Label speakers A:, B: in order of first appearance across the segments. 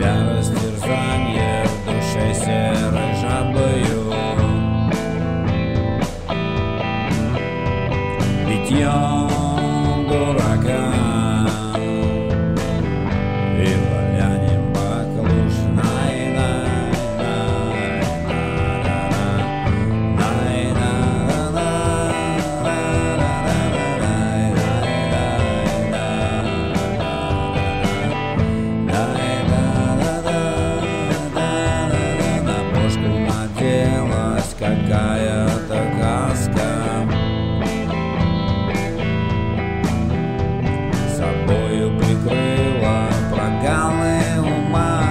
A: тебя растерзанье в душе серой жабою. Битьем дурака и валяньем баклуш. Какая-то каска собою прикрыла прогалы ума,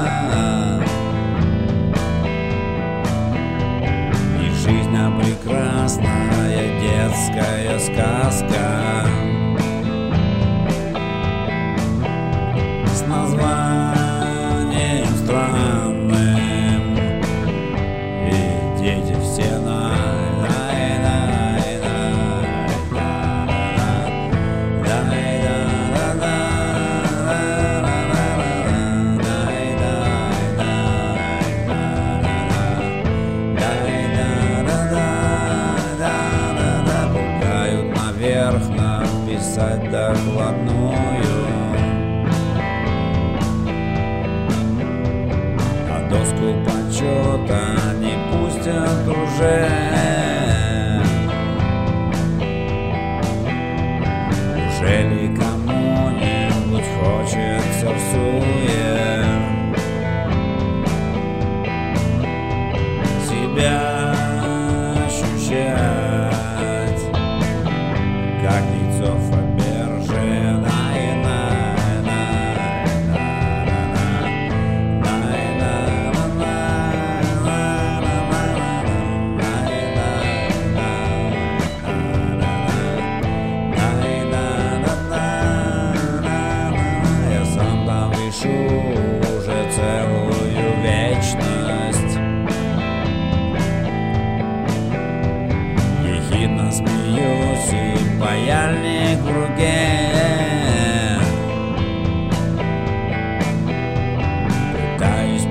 A: и жизнь прекрасная детская сказка с названием странным. Дети все пугают наверх написать докладную, а доску почета не пустят уже. Ужели кому-нибудь хочется в суе себя ощущать, как лицо Фаберже? Уже целую вечность ехидно смеюсь, и паяльник в руке пытаюсь